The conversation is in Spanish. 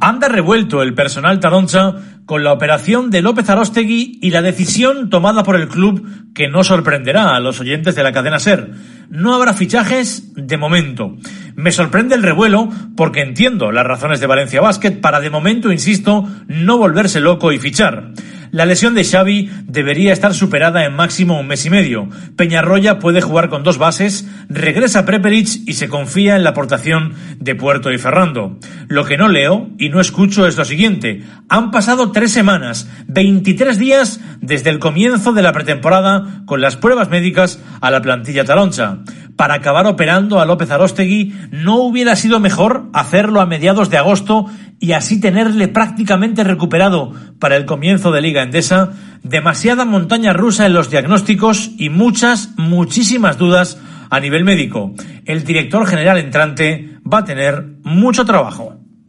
Anda revuelto el personal taroncha con la operación de López Aróstegui y la decisión tomada por el club que no sorprenderá a los oyentes de la cadena SER. No habrá fichajes de momento. Me sorprende el revuelo porque entiendo las razones de Valencia Basket para de momento, insisto, no volverse loco y fichar. La lesión de Xavi debería estar superada en máximo un mes y medio. Peñarroya puede jugar con dos bases, regresa Prepelic y se confía en la aportación de Puerto y Ferrando. Lo que no leo y no escucho es lo siguiente. Han pasado 3 semanas, 23 días desde el comienzo de la pretemporada con las pruebas médicas a la plantilla taroncha. Para acabar operando a López Aróstegui, ¿no hubiera sido mejor hacerlo a mediados de agosto y así tenerle prácticamente recuperado para el comienzo de Liga Endesa? Demasiada montaña rusa en los diagnósticos y muchísimas dudas a nivel médico. El director general entrante va a tener mucho trabajo.